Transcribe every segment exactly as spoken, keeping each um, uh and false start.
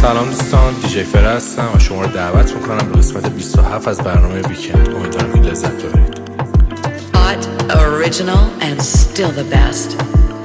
سلام دوستان، دیجی فره هستم و شما رو دعوت میکنم به قسمت بیست و هفت از برنامه ویکند. امیدوارم که لذت ببرید. Hot, original and still the best.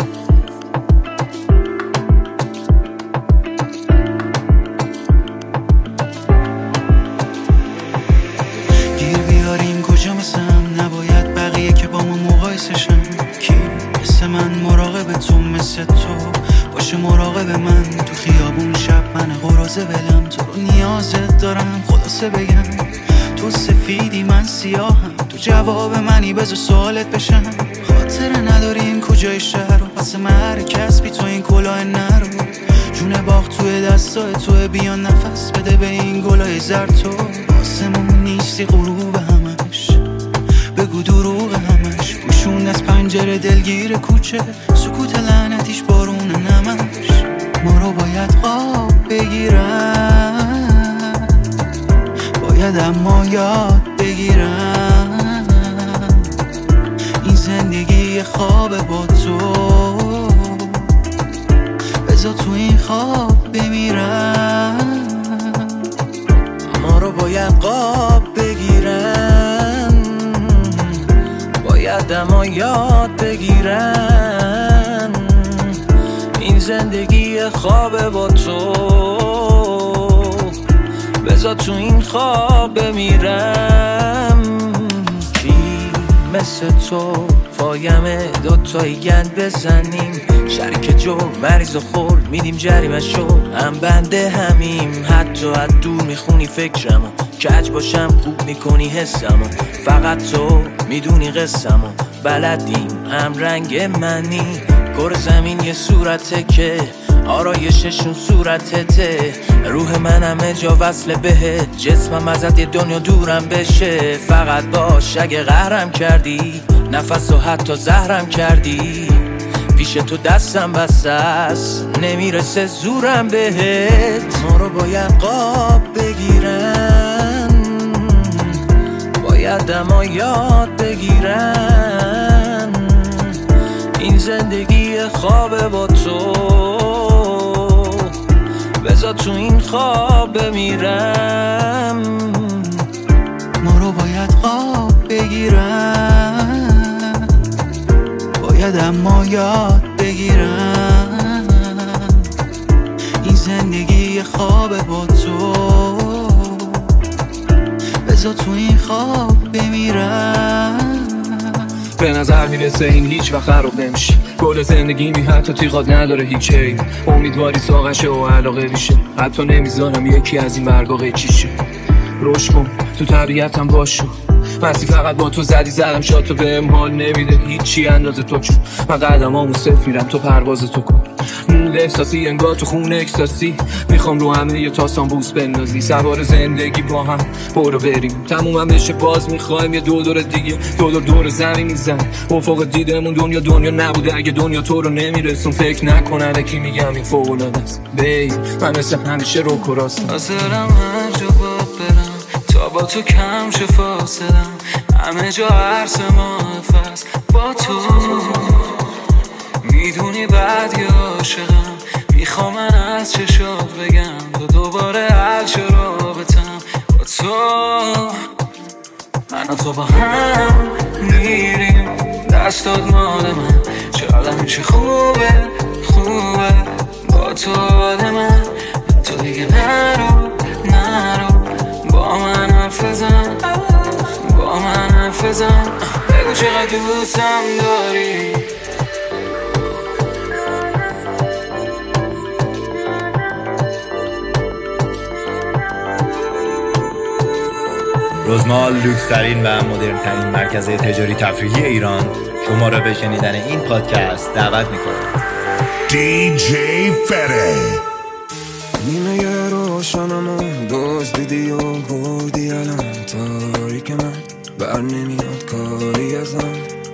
گیر بیاریم کجا مثلم، نباید بقیه که با ما مقایسه شن. کی مثل من مراقب تو، مثل تو باشه مراقب من. تو خیابون شب من قرازه بلم، تو رو نیازت دارم خلاصه بگم. تو سفیدی من سیاهم، تو جواب منی بذار سوالت بشم. خاطره نداریم کجای شهر و پس مرکز بی تو این کلاه نرو. جون باغ توی دستای توی، بیا نفس بده به این گلای زرد. تو آسمون نیستی غروب همش، بگو دروغ همش. پوشون از پنجره دلگیر کوچه، سکوت لعنتیش بارون نمش. ما رو باید خواب بگیرن، باید اما یاد بگیرن. این زندگی خواب با تو، بذار تو این خواب بمیرن. ما رو باید خواب بگیرن، باید اما یاد بگیرن. این زندگی خواب با تو، بذار تو این خواب بمیرم. کی مثل تو پایمه دوتایی گند بزنیم، شریک جو مریض و خور میدیم جریمه شو. هم بنده همیم، حتی از دور میخونی فکرمو. کج باشم خوب میکنی حسمو، فقط تو میدونی قصمو. بلدیم هم رنگ منی، کره زمین یه صورته که آرایششون صورتته. روح من همه جا وصله بهت، جسمم ازت یه دنیا دورم بشه. فقط باش اگه قهرم کردی، نفس و حتی زهرم کردی. پیش تو دستم بسته است، نمیرسه زورم بهت. ما رو باید قاب بگیرن، باید اما یاد بگیرن. این زندگی خواب با تو، بذار تو این خواب بمیرم. ما رو باید خواب بگیرن، باید اما یاد بگیرن. این زندگی خواب با تو، بذار تو این خواب بمیرن. به نظر میرسه این هیچ وقت خراب نمیشه، گل زندگی می حتی تیغات نداره هیچ عیب. امیدواری ساقشه و علاقه بیشه، حتی نمیذارم یکی از این برگا قیچیشه. روش کن تو طبیعتم باشو، مستی فقط با تو زدی زدم شاد. تو بهم حال نمیده هیچی اندازه تو، چون من قدمامو صفر میرم تو پرواز تو کن. مول احساسی انگار تو خون اکستاسی، میخوام رو همه یه تاسان بوس بندازی. سوار زندگی با هم برو بریم، تمومم بشه باز میخوایم یه دو دور دیگه. دو دور دور زمین میزن افق دیدمون، دنیا دنیا نبوده اگه دنیا تو رو نمیرسون. فکر نکنه کی میگم این فوق‌العاده است بی، من مثل همیشه رو کراستم. حاضرم هر جا باید برم تا با تو کم شه فاصلم. همه جا عرص ما فست با تو، میدونی بعد یا عاشقم. میخوام من از چشات بگم تو دوباره حل شو رابطم با تو. من و تو با هم میریم، دستات مال من. چقدر میشه خوبه خوبه با تو آده من. تو دیگه نرو نرو با من حرف بزن، با من حرف بزن. بگو چقدر دوستم داری. روزمال لوکس‌ترین و مدرن‌ترین مرکز تجاری تفریحی ایران شما را به شنیدن این پادکست دعوت می‌کند. دیجی فره. نیمه روشنمو دزدیدی و بردی الان، تاریک من بر نمیاد کاری ازم.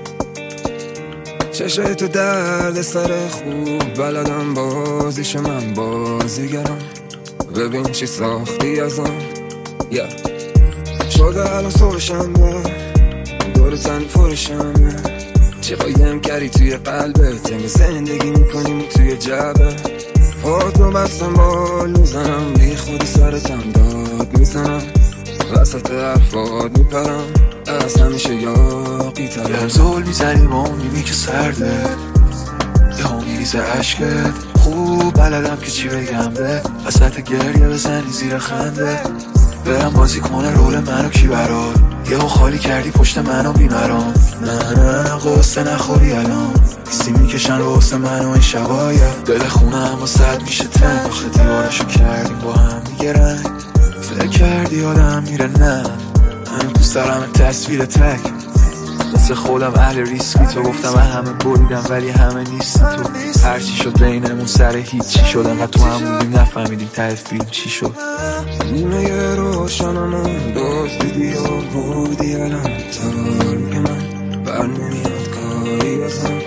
چشای تو درد سر خوب بلدم، بازیش من بازیگرم. ببین چی ساختی ازم yeah. شده الان صبحشم دور تنی فرشم، چه قایم کردی توی قلبت. یه زندگی میکنیم توی جبه، خودتو بستم بال میزنم، بی خودی سرتم داد میزنم، وسط حرفات میپرم، از همیشه یاقی ترم. یه زول میزنیم و میبینی که سرده، یه ها میریزه عشقت. خوب بلدم که چی بگم به وسط گریه بزنی زیر خنده. برم بازی کنه رول منو کی برات، یه ها خالی کردی پشت منو بیمرام. نه نه نه قصه نخوری الان، ایستی میکشن رو حسن منو این شباید. دل خونه هم با صد میشه تنگ، آخه دیوارشو کردیم با هم دیگه رنگ. فکر کردی آدم میره نه، همین دوست دارم تصویر تک. مثل خودم اهل ریسکی، تو گفتم من همه بریدم ولی همه نیستی تو. هرچی شد بینمون سر هیچی شد، انقدر تو هم بودیم نفهمیدیم ته فیلم چی شد. نیمه روشنمون دوست دیدی و بودی الان تاریک من بر نمیاد کاری بزن.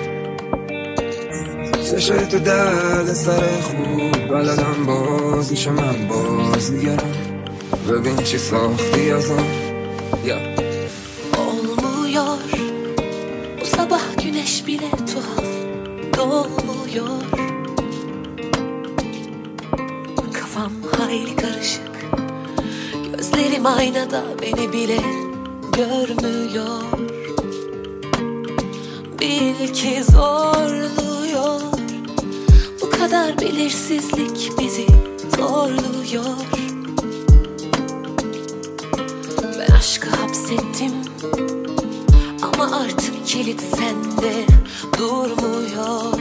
سشه تو درد سر خوب بلدم باز میشه من باز میگرم. ببین چی ساختی ازم yeah. Olmuyor bu sabah güneş bile tuhaf doğmuyor. Kafam hayli karışık, gözlerim aynada beni bile görmüyor. Bil ki zorluyor, bu kadar belirsizlik bizi zorluyor. Ben aşkı hapsettim ama artık kilit sende durmuyor.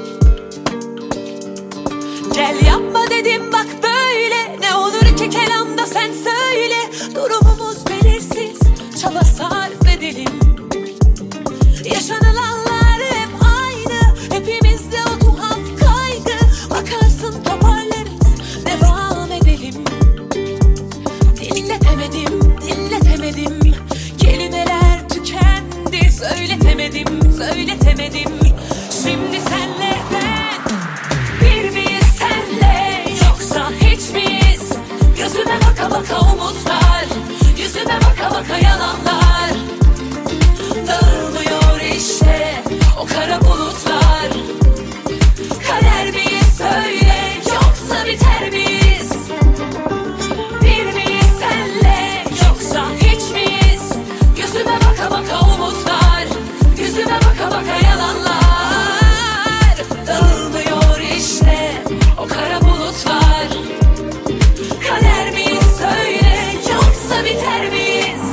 Gel yapma dedim bak böyle, ne olur ki kelamda sen söyle. Durumumuz belirsiz, çaba sarf edelim. Yaşanılanlar hep aynı, hepimizde o tuhaf kaygı. Bakarsın toparlarız, devam edelim. Dinletemedim, dinletemedim. Kelimeler tükendi, söyletemedim, söyletemedim. Şimdi senle ben bir miyiz senle, yoksa hiç miyiz? Gözüme baka baka umutlar, yüzüme baka baka yalanlar. Dağılmıyor işte o kara bulutlar. Kader miyiz söyle, yoksa biter miyiz? Bir miyiz senle, yoksa hiç miyiz? Gözüme baka baka umutlar, yüzüme baka baka yalanlar. Dağılmıyor işte o kara bulutlar. Kader miyiz söyle, yoksa biter miyiz?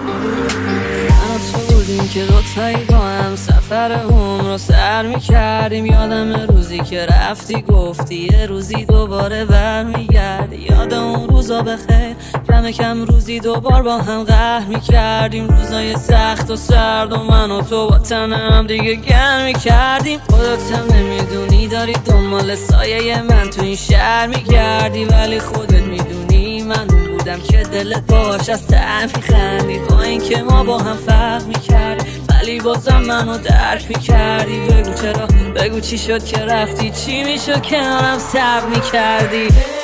که دوتایی با هم سفر هم رو سر میکردیم. یادم روزی که رفتی گفتی یه روزی دوباره برمیگردی. یاد اون روزا بخیر، کم کم روزی دوبار با هم قهر میکردیم. روزای سخت و سرد و من و تو با تنم دیگه گرم میکردیم. خودت هم نمیدونی داری دنبال سایه من تو این شهر میگردی، ولی خودت میدونی من بودم که دلت باش از ته میخندی. با این که ما با هم فرق میکردی ولی بازم منو درک میکردی. بگو چرا، بگو چی شد که رفتی، چی میشد کنارم صبر میکردی.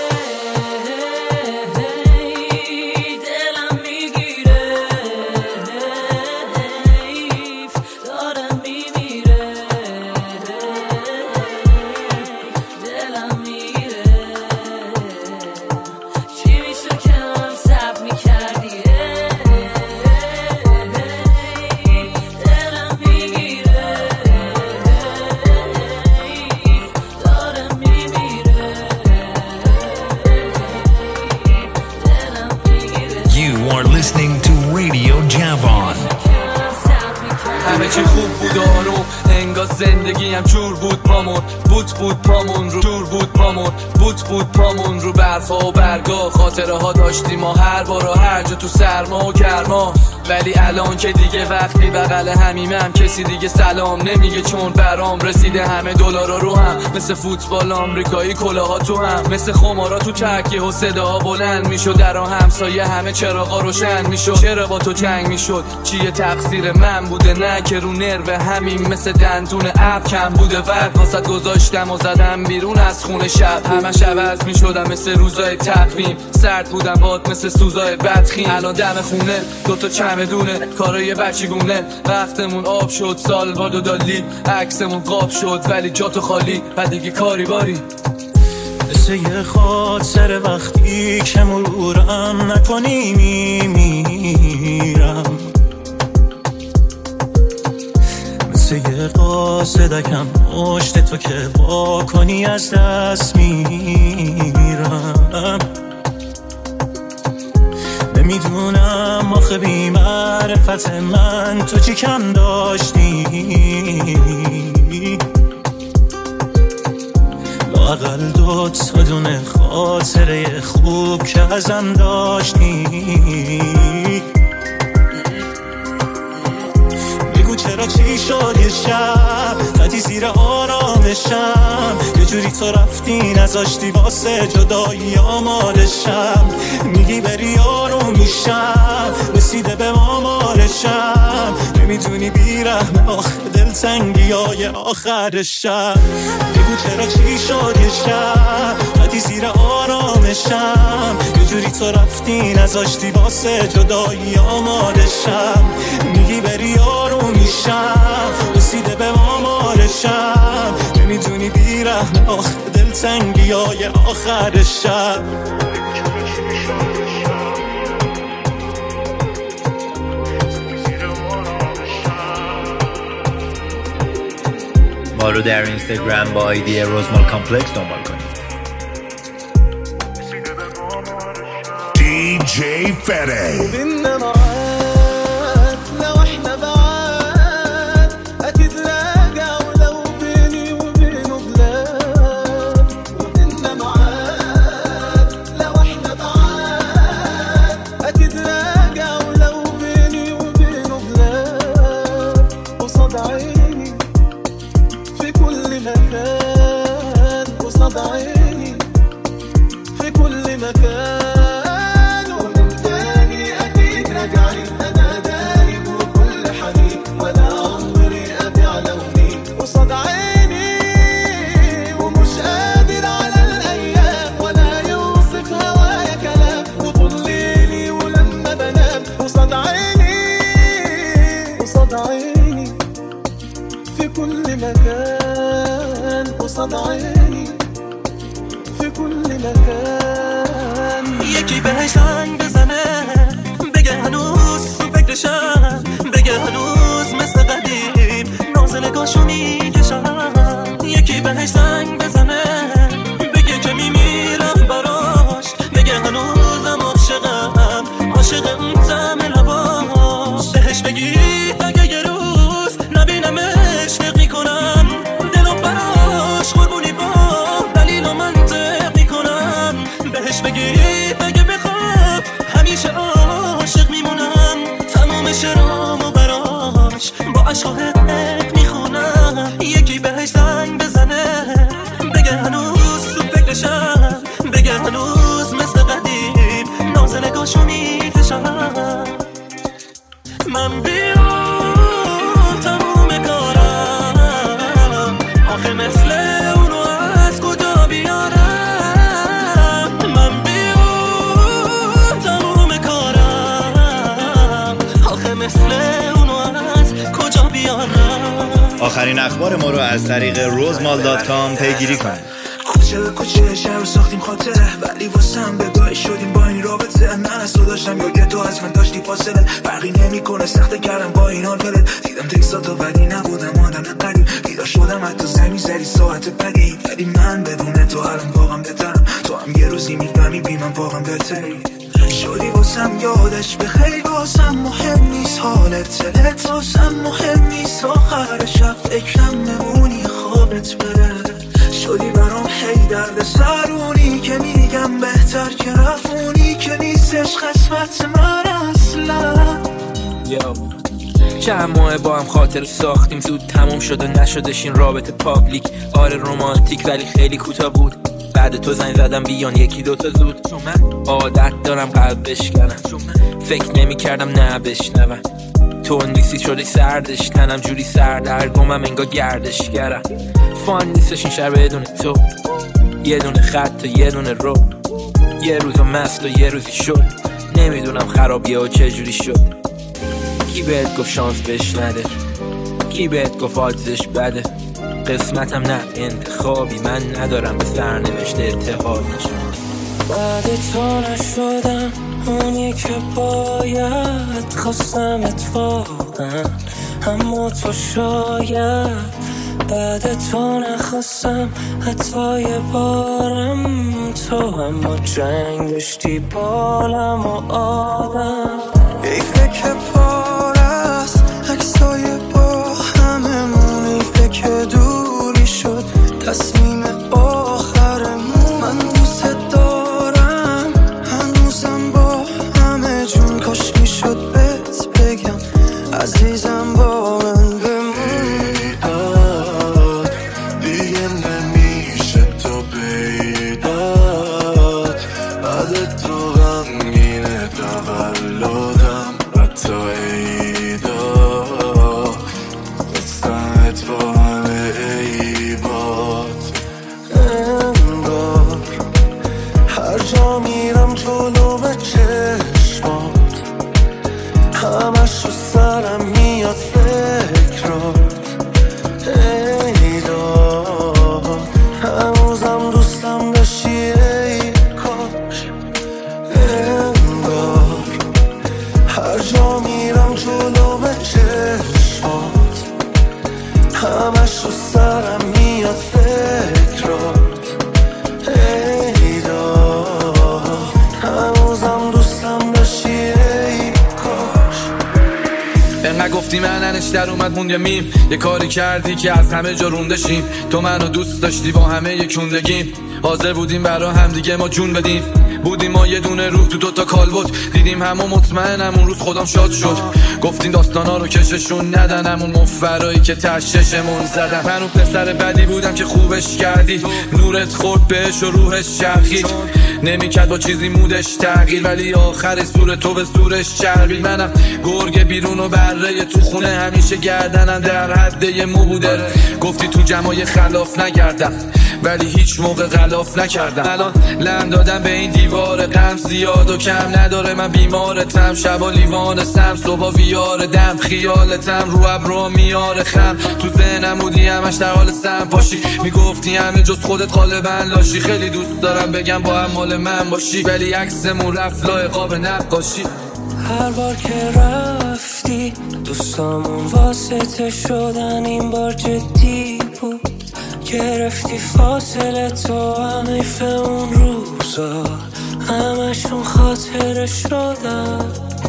همه چی خوب بود آروم، انگار زندگیم جور بود پامون. بود بود پامون رو جور بود پامون، بود بود پامون رو برفا و برگا. خاطره ها داشتیم ما هر بار و هر جا تو سرما و گرما. ولی الان که دیگه وقتی بغل همیمم کسی دیگه سلام نمیگه، چون برام رسیده همه دلارا رو هم. مثل فوتبال آمریکایی کلاها تو هم، مثل خمارا تو تکیه و صداها بلند میشد. در همسایه همه چراغا روشن میشد. چرا با تو جنگ میشد؟ چیه تقصیر من بوده؟ نه که رو نرو همین مثل دندون ابر کم بوده. وقت واسط گذاشتم و زدم بیرون از خونه شب. همش عوض میشدم مثل روزای تقویم. سرد بودم باد مثل سوزای بدخیم. الان دم خونه دوتا چمدونه کارای بچگونه. وقتمون آب شد، سال باد و دالی عکسمون قاب شد، ولی جاتو خالی و دیگه کاری باری. مثل یه خاطر وقتی که مرورم نکنی میمیرم، مثل یه قاصدکم پشت تو که وا کنی از دست میرم. نمیدونم آخه بی معرفت من تو چی کم داشتی، لااقل دو تا دونه خاطره خوب که ازم داشتی. بگو چرا چی شد یه شب زدی زیر آرامشم، یه جوری تو رفتی نذاشتی واسه جدایی آمادشم. میگی بری آروم میشم رسیده به آمارشم، نمیدونی بیرحم آخه دلتنگی های آخر شب. بگو چرا چی شد یه شب زدی زیر آرامشم، یه جوری تو رفتی نذاشتی واسه جدایی آمادشم. میگی بری آروم میشم رسیده به آمارشم، نمیدونی بیرحم آخه دلتنگی های آخر شب. ما رو در اینستاگرام با آیدی روزمال کامپلکس دنبال کنید. دی جی فره یکی بهش زنگ بزنه بگه هنوز تو فکرشم، بگه هنوز مثل قدیم ناز نگاهشو میکشم. یکی بهش زنگ بزنه بگه که میمیرم براش، بگه هنوزم عاشقم عاشق اون طعم لباش. بهش بگی اگه یه روز نبینمش فکر میکنم دلو براش قربونی با دلیل و منطق میکنم. بهش بگی اگه بخواد همیشه عاشق میمونم، تمام شرامو براش با عشق و حقیق میخونم. یکی بهش زنگ بزنه بگه هنوز تو فکرشم، بگه هنوز مثل قدیم ناز نگاهشو میکشم. من بیام تموم کارم آخه مثل اونو از کجا بیارم. من بیام تموم کارم آخه مثل اونو از کجا بیارم. آخرین اخبار ما رو از طریق روزمال دات کام پیگیری کنید. کوچه به کوچه شهر رو ساختیم خاطره، ولی واسم به گاهی شدیم با این رابطه. من از تو داشتم یا که تو از من داشتی فاصله، فرقی نمی کنه سخته کردم با این حال فلت. دیدم تکساتو ولی نبودم آدم قدیم، دیدار شدم حتی زمین زدی ساعت بدی. ولی من بدون تو الان واقعا بهترم، تو هم یه روزی میفهمی بی من واقعا بهتری. شدی واسم یادش به خیلی واسم مهم نیست حالت دلت، واسم مهم نیست آخر شب فکرم نمونی خوابت بره. شدی برام هی درد سرونی که میگم بهتر که رفونی که نیستش قسمت من اصلا. چند ماه با هم خاطر ساختیم، زود تموم شد و نشدش این رابطه پابلیک. آره رومانتیک ولی خیلی کوتاه بود، بعد تو زنگ زدم بیان یکی دوتا زود. چون من عادت دارم قلب بشکنم، فکر نمی کردم نه بشنوم. تو نیستی شدی سردش تنم جوری سردرگمم انگار گردش گرم. فان نیستش این شهر بدون تو، یه دونه خط و یه دونه رو، یه روز مست و یه روزی شد. نمیدونم خرابیه و چه جوری شد. کی بهت گفت شانس بهش نده، کی بهت گفت آدزش بده. قسمتم نه انتخابی، من ندارم به سرنوشت اتحاد نشم. بعد تو نشدم اونی که باید، خواستم اتفاقا اما تو شاید. بعد تو نخواستم حتی یه بارم تو، اما جنگ داشتی بالم و آدم. حیفه که پار است عکسای با هممون، حیفه که دوری شد تصمیم آخرمون. من دوست دارم هنوزم با همه جون، کاش میشد بهت بگم عزیزم با من بمون. دیگه نمیشه تو پیدات، بعد تو غمگینه تولدم حتی عیدا، بستنت با همه عیبات. انگار هر جا میرم جلو به چشمات، همش رو سرم میاد فکرات. ای داد هنوزم دوستم داشتی ای کاش. انگار هر جا میرم جلو به چشمات، همش رو سرم میاد فکرات. ای داد هنوزم دوستم داشتی ای کاش. انقدر گفتی من انش در اومد موند یه میم، یه کاری کردی که از همه جا روندشیم. تو منو دوست داشتی با همه یکوندگیم، حاضر بودیم برا هم دیگه ما جون بدیم. بودیم ما یه دونه روح تو دوتا کالبد، دیدیم همه مطمئنم اون روز خودم شاد شد. گفتیم داستانا رو کششون ندن، همون مفرایی که تششمون زدن. من اون پسر بدی بودم که خوبش کردی، نورت خورد بهش و روحش چرخید. نمیکرد با چیزی مودش تغییر، ولی آخر سور تو به سورش چربید. منم گرگ بیرون و بره تو خونه، همیشه گردنم در حد یه مو بوده. گفتی تو جمعای خلاف نگردم، ولی هیچ موقع غلاف نکردم. الان لم دادم به این دیوار غم، زیاد و کم نداره من بیمارتم. شبا لیوان سم، صبح ویار دم، خیالتم رو ابرو میاره خم. تو ذهنم بودی همش در حال سم پاشی، میگفتی همه جز خودت غالبا لاشی. خیلی دوست دارم بگم با هم مال من باشی، ولی عکسمون رفت لای قاب نقاشی. هر بار که رفتی دوستامون واسطه شدن، این بار جدی بود. گرفتی فاصله تو، هم حیف اون روزا همشون خاطره شدن.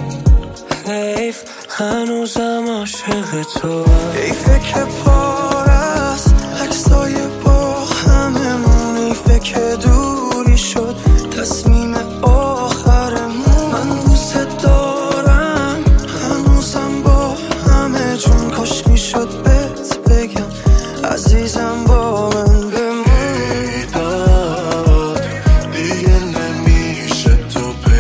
حیف هنوزم عاشق تو، حیفه که پار است عکسای با هممون، حیفه که دوری شد تصمیم آخرمون. من دوست دارم هنوزم با همه جون، کاش میشد بهت بگم عزیزم با من بمون. پیدات دیگه نمیشه تو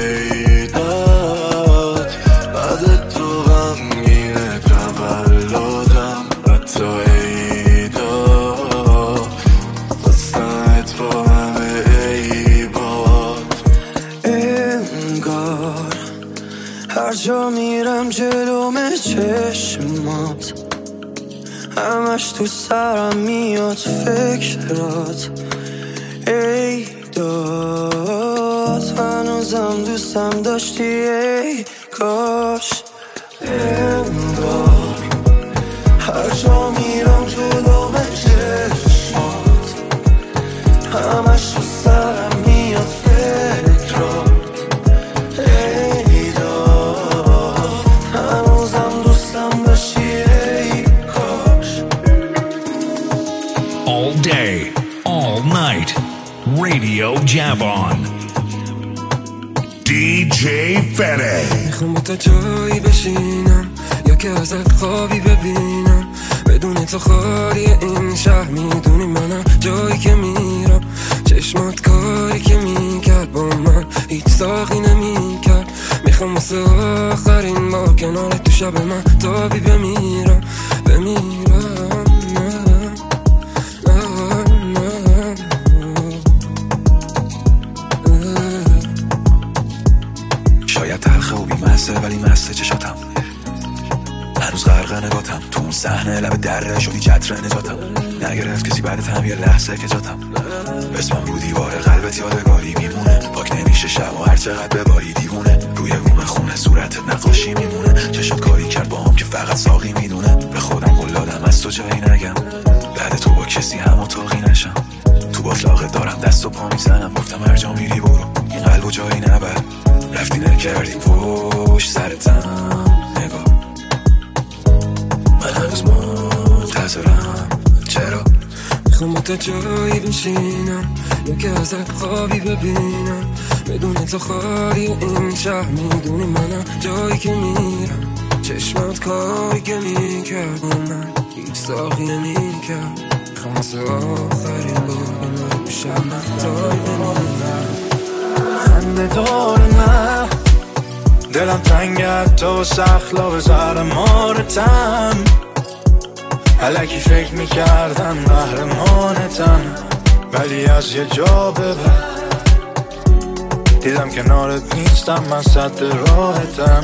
پیدات، بعد تو غمگینه تولدم حتی عیدا، بستنت با همه عیبات. انگار هر جا میرم جلوم چشمات، همش تو سرم میاد فکرات. ای داد هنوزم دوستم داشتی ای کاش. انگار هر جا میرم جلو به چشمات، همش تو سرم میاد فکرات. ای داد هنوزم دوستم داشتی ای کاش. All day, all night, Radio Javon. دی جی Fede. میخوام با تا جایی بشینم یا که ازت خوابی ببینم، بدون تو خالی این شهر. میدونی منم جایی که میرم، چشمات کاری که میکرد با من هیچ ساقی نمیکرد. میخوام واسه آخرین بار کنار تو شب من تابی بمیرم بمیرم. شاید تلخه و بیمزه ولی مست چشاتم، هنوز غرق نگاتم، تو اون صحنه لب دره شدی چتر نجاتم. نگرفت کسی بعدت هم یه لحظه که جاتم. اسمم رو دیوار قلبت یادگاری میمونه، پاک نمیشه شب و هر چقدر بباری دیوونه. روی بوم خونه صورتت نقاشی میمونه، چشم کاری کرد با هم که فقط ساقی میدونه. به خودم قول دادم از تو جایی نگم، بعد تو با کسی هم اتاقی نشم. تو باطلاقه دارم دست و پا میزنم، گفتم هر جا میری برو این قلب و جایی نبر. رفتی نکردی پشت سرتم نگاه، من هنوز منتظرم. چرا میخوام تا جایی بشینم یا که ازت خوابی ببینم، بدون تو خالی این شهر. میدونی منم جایی که میرم، چشمات کاری که میکرد من هیچ ساقی نمیکرد. میخوام واسه آخرین بار من بشم من جایی بمونم. خنده داره نه دلم تنگت تو سخلا به زهر مارتم. الکی فکر میکردم قهرمانتم، ولی از یه جا ببر دیدم کنارت نیستم، من صد راحتم.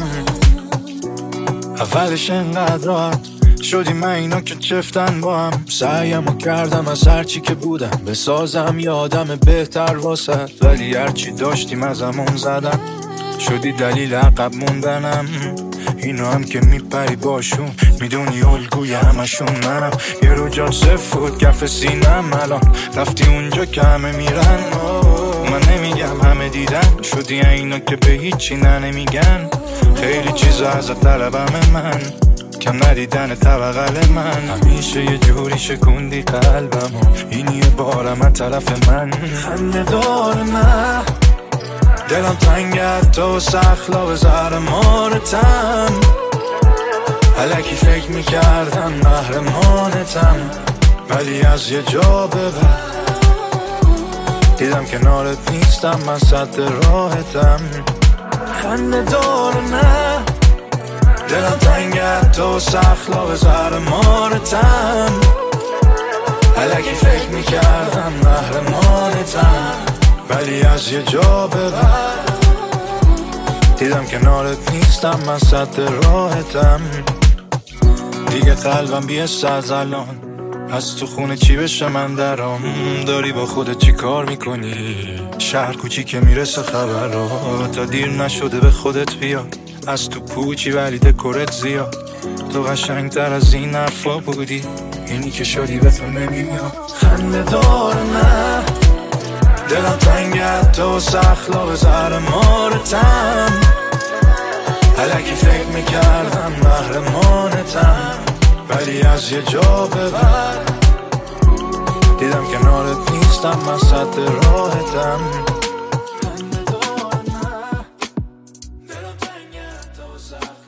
اولش انقدر راحت شدی من اینا که چفتن با هم. سعیمو کردم از هرچی که بودم بسازم یادم بهتر واسد، ولی هرچی داشتیم ازمون زدن. شدی دلیل عقب موندنم، اینا هم که میپری باشون میدونی الگوی همشون منم. یه رو جان سفود کف سینم، الان رفتی اونجا که همه میرن. من نمیگم همه دیدن، شدی اینا که به هیچی نه نمیگن. خیلی چیزا ازت طلبم من، کم ندیدن طبقل من. همیشه یه جوری شکوندی قلبم و این یه بارم از طرف من. خنده داره نه دلم تنگت تو سخلا به زهر مارتم. الکی فکر میکردم قهرمانتم، ولی از یه جا ببر دیدم کنارت نیستم، من صد راحتم. خنده داره نه دلم تنگت تو سخلا به زهر مارتم. الکی فکر میکردم قهرمانتم، ولی از یه جا ببر دیدم کنارت نیستم، من صد راحتم. دیگه قلبم بیست از الان، از تو خونه چی بشه من درام. داری با خودت چی کار میکنی؟ شهر کوچی که میرسه خبرها، تا دیر نشده به خودت بیاد. از تو پوچی ولی دکورت زیاد، تو قشنگتر از این حرفا بودی، اینی که شدی به تو نمیاد. خنده داره نه دلم تنگت تو سخلا به زهر مارتم. الکی فکر میکردم قهرمانتم، ولی از یه جا ببر دیدم کنارت نیستم، من صد راحتم. دلم تنگت تو سخلا